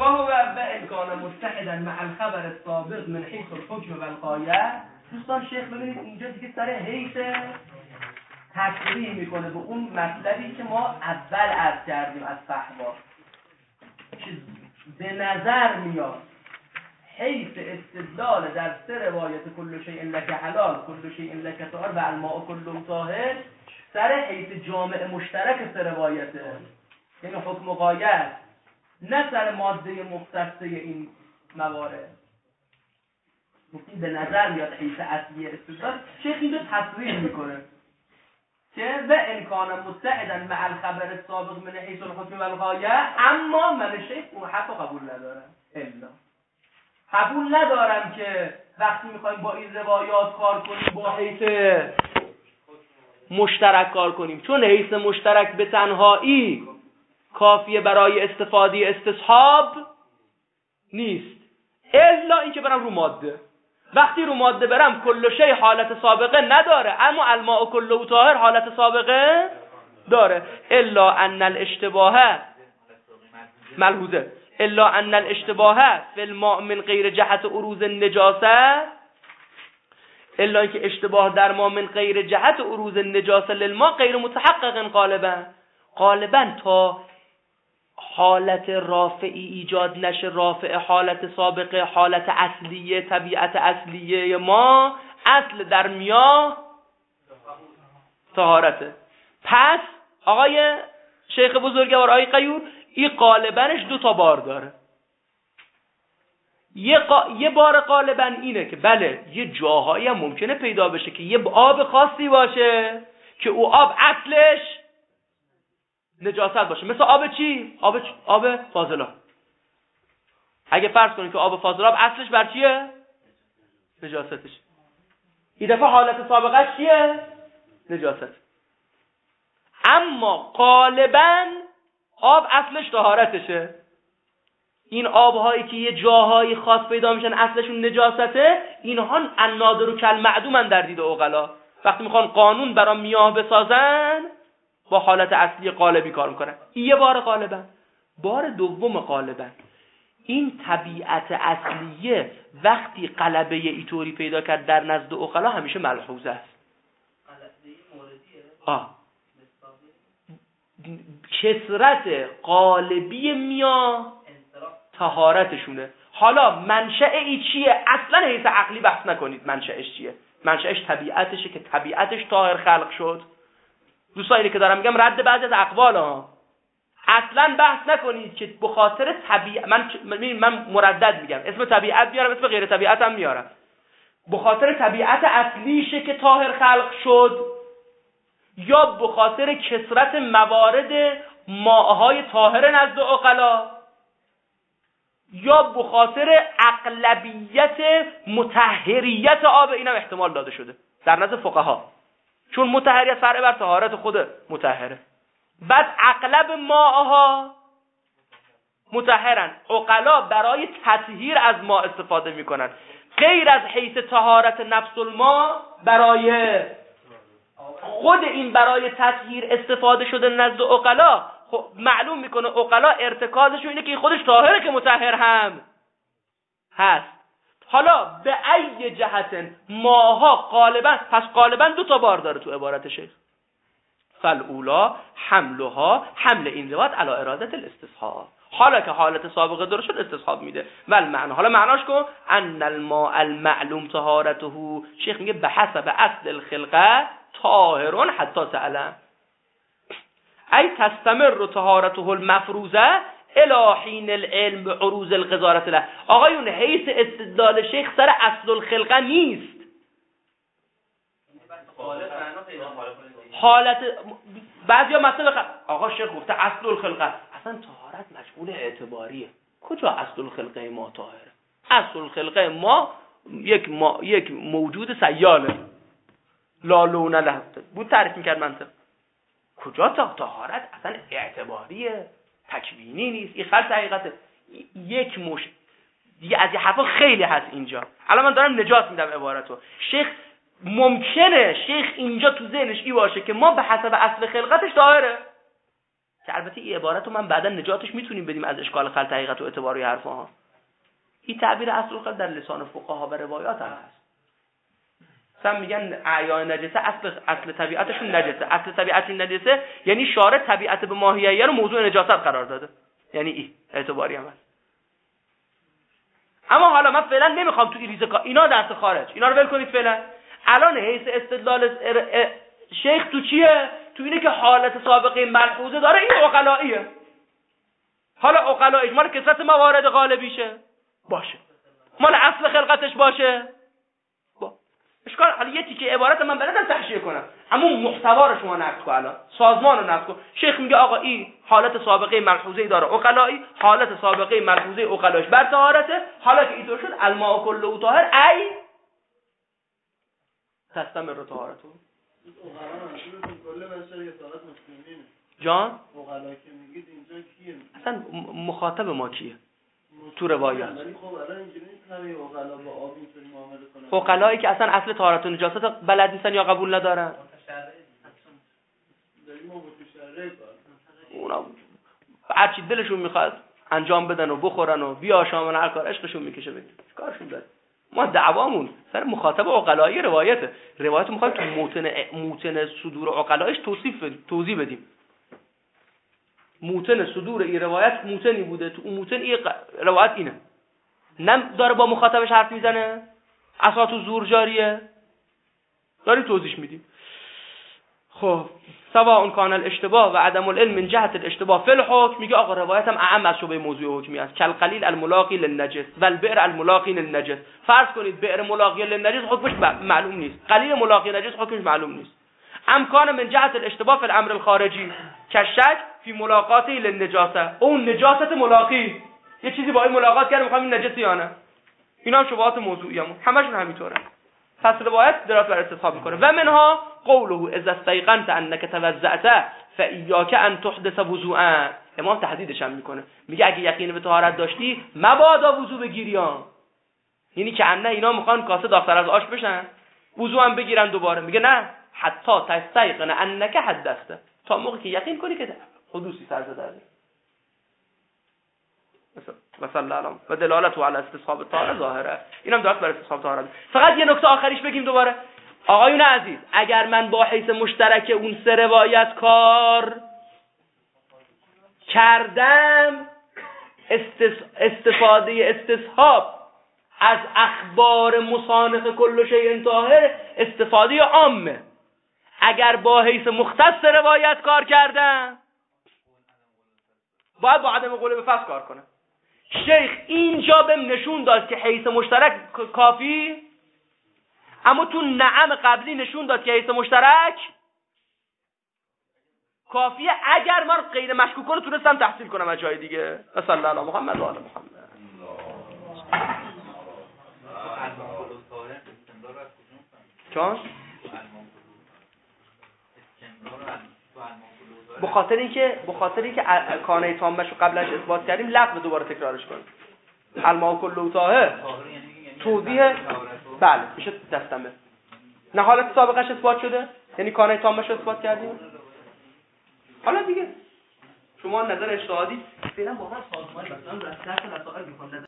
فهو و امکان متحدا مع الخبر السابق من حیث الحکم و الغایه. دوستان شیخ ببینید اینجا دیگه سر حیث تصریح میکنه به اون مطلبی که ما اول عرض کردیم از فحوا که به نظر میاد حیث استدلال در سه روایت کل شیء لک حلال کل شیء لک طاهر و الماء کل طاهر سر حیث جامع مشترک سه روایته، یعنی حکم و غایه، نه سر ماده مختصه این موارد. این به نظر میاد حیث اصلی استدلال. شیخ اینجا تصریح میکنه که و امکان متحدا مع الخبر السابق من حیث الحکم و الغایه، اما من شیخ اون حق قبول ندارم. الا قبول ندارم که وقتی میخوایم با این روایات کار کنیم با حیث مشترک کار کنیم، چون حیث مشترک به تنهایی کافیه برای استفاده استصحاب نیست، الا اینکه برم رو ماده. وقتی رو ماده برم کل شی حالت سابقه نداره، اما الماء کله طاهر حالت سابقه داره. الا ان الاشتباه ملحوظه الا ان الاشتباه فی الماء من غیر جهت اروز النجاسه، الا اینکه اشتباه در ما من غیر جهت اروز النجاسه للماء غیر متحقق غالبا تا حالت رافعی ایجاد نشه، رافع حالت سابقه حالت اصلیه طبیعت اصلیه ما اصل در میاه طهارته. پس آقای شیخ بزرگوار آقای قیور این غالبنش دو تا بار داره. یه بار غالبا اینه که بله یه جاهایی هم ممکنه پیدا بشه که یه آب خاصی باشه که او آب اصلش نجاست باشه، مثل آب چی؟ آب فاضلاب. اگه فرض کنید که آب فاضلاب اصلش بر چیه؟ نجاستش. این دفعه حالت سابقه چیه؟ نجاست. اما غالبا آب اصلش طهارتشه. این آبهایی که یه جاهای خاص پیدا میشن اصلشون نجاسته، اینها النادر و کالمعدومن در دید عقلا. وقتی میخوان قانون برای میاه بسازن با حالت اصلی قالبی کار میکنن. یه بار غالبا. بار دوم غالبا این طبیعت اصلیه وقتی غلبه ایطوری پیدا کرد در نزد عقلا همیشه ملحوظه است. کثرت قالبی میاه طهارتشونه. حالا منشأ ای چیه؟ اصلا حیث عقلی بحث نکنید منشأش چیه. منشأش طبیعتشه که طبیعتش طاهر خلق شد. دوستانی که دارم میگم رد بعضی از اقوال ها. اصلا بحث نکنید که به خاطر طبیعت من مردد میگم اسم طبیعت میارم اسم غیر طبیعت هم میارم. به خاطر طبیعت اصلیشه که طاهر خلق شد یا به خاطر کثرت موارد ماءهای طاهر نزد عقلا یا به خاطر اغلبیت مطهریت آب، اینم احتمال داده شده در نزد فقها، چون مطهریت فرع بر طهارت خود مطهره. بعد اغلب ماءها مطهرن، عقلا برای تطهیر از ماء استفاده میکنن، غیر از حیث طهارت نفس الماء برای خود این برای تطهیر استفاده شده نزد عقلا. خب معلوم میکنه عقلا ارتکازشون اینه که خودش طاهره که مطهر هم هست. حالا به ای جهت ماها غالبا، پس غالبا دو تا بار داره تو عبارت شیخ. فالاولا حملها، حمل این روایت علی اراده الاستصحاب، حالا که حالت سابقه داره شد استصحاب میده. ول معنا، حالا معناش کن ان الماء المعلوم طهارته، شیخ میگه به حسب اصل الخلقه طاهرون حتی تعلم ای تستمر طهارته المفروضه الی حین العلم بعروض القذاره له. آقایون حیث استدلال شیخ سر اصل الخلقه نیست. حالت بعضیا مثلا آقا شیخ گفته اصل الخلقه، اصلا طهارت مشمول اعتباریه. کجا اصل الخلقه ما طاهره؟ اصل الخلقه ما یک موجود سیاله لا لون له بود تعریف میکرد منطق. کجا طهارت اصلا اعتباریه تکوینی نیست. این خلط حقیقته. یک دیگه از این حرفا خیلی هست اینجا. الان من دارم نجات میدم عبارتو. شیخ ممکنه اینجا تو ذهنش ای باشه که ما به حسب اصل خلقتش طاهره، که البته این عبارت رو من بعدا نجاتش میتونیم بدیم از اشکال خلط حقیقت و اعتباری حرفها. این تعبیر اصل خلط در لسان فقها و روایات هم هست. مثلا میگن اعیان نجسه اصل طبیعتشون نجسه. اصل طبیعتشون نجسه یعنی شارع طبیعت به ماهیه رو موضوع نجاست قرار داده. یعنی این اعتباری هم هست. اما حالا من فعلا نمیخوام تو این اینا دست خارج. اینا رو ول کنید فعلا. الان حیث استدلال شیخ تو چیه؟ تو اینه که حالت سابقه ملحوظه داره، این عقلاییه. حالا عقلاییش مال کثرت موارد غالبیشه باشه، مال اصل خلقتش باشه اشکال. حالا یه تیکه عبارت من بلدم تحشیه کنم، اما محتوا رو شما نقد کن. الان سازمان رو نقد کن. شیخ میگه آقا این حالت سابقه ملحوظه داره عقلایی، حالت سابقه ملحوظه عقلایش بر طهارته. حالا که اینطور شد الماء كله طاهر ای تستمر طهارته. جان اصلا مخاطب ما کیه تو روایات؟ عقلایی که اصلا اصل طهارت و نجاست بلد نیستن یا قبول ندارن. اونا هرچی دلشون میخواد انجام بدن و بخورن و بیاشامن، هر کار عشقشون میکشه بگید کارشون داره. ما دعوامون سر مخاطب عقلایی روایت میخوایم تو موتن صدور عقلایش توضیح بدیم. موتن صدور این روایت موتنی بوده، تو اون موتن این روایت اینه، نم داره با مخاطبش حرف میزنه، اساس و زور جاریه، داریم توضیح میدیم. خب سواء کان الاشتباه و عدم العلم من جهت الاشتباه فی الحکم، میگه آقا روایت هم اعم از شبه موضوع حکمی است. کل قلیل الملاقی للنجس و البئر الملاقی للنجس. فرض کنید بئر ملاقی للنجس حکمش معلوم نیست، قلیل ملاقی للنجس حکمش معلوم نیست. امکان من جهت الاشتباه فی الامر الخارجی کشک فی ملاقاته للنجاسه، اون نجاست ملاقی یه چیزی با این ملاقات کرد میخوام این نجسی یا نه. اینا هم شبهات موضوعیمون همشون همینطوره. پس روایت درات بر استصحاب میکنه. و منها قوله اذا استيقنت انك توضأت فاياك ان تحدث وضوءا. امام تهدیدش هم میکنه، میگه اگه یقین به طهارت داشتی مبادا وضو بگیری. یعنی که انه اینا میخوان کاسه داختر از آش بشن، وضو هم بگیرن دوباره. میگه نه، حتی تستيقن انك حدثت، تا موقعی که یقین کنی که حدوثی سر زده. مثلا الان و دلالت علی استصحاب طهارت ظاهره. اینم درست برای استصحاب طهارت. فقط یه نکته آخریش بگیم دوباره. آقایون عزیز، اگر من با حیث مشترک اون سه روایت کار کردم، استفاده استصحاب از اخبار مصانف کل شیء طاهر استفاده عامه. اگر با حیث مختص روایت کار کردم، باید با عدم قول به فصل کار کنم. شیخ اینجا بهم نشون داد که حیث مشترک کافی، اما تو نعم قبلی نشون داد که حیث مشترک کافیه اگر من غیر مشکوکا رو تونستم تحصیل کنم از جای دیگه. صلی الله علی محمد و آل محمد. چون بخاطر اینکه کانه تامش رو قبلش اثبات کردیم، لفظ دوباره تکرارش کنیم. الماء كله طاهر توضیح بله میشه دستمه. نه حالت سابقش اثبات شده، یعنی کانه تامش رو اثبات کردیم. حالا دیگه شما نظر اجتهادی فعلا با من سازمانی مثلا رسالت مسائل می‌خوام